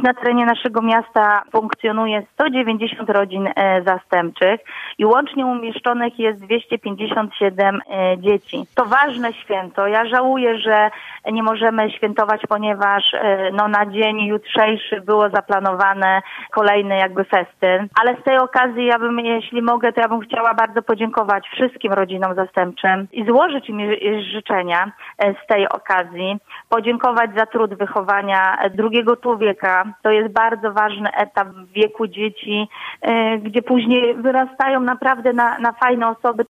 na terenie naszego miasta funkcjonuje 190 rodzin zastępczych i łącznie umieszczonych jest 257 dzieci. To ważne święto. Ja żałuję, że nie możemy świętować, ponieważ na dzień jutrzejszy było zaplanowane kolejny festyn. Ale z tej okazji jeśli mogę, to ja bym chciała bardzo podziękować wszystkim rodzinom zastępczym i złożyć im życzenia z tej okazji. Podziękować za trud wychowania drugiego człowieka. To jest bardzo ważny etap w wieku dzieci, gdzie później wyrastają naprawdę na fajne osoby.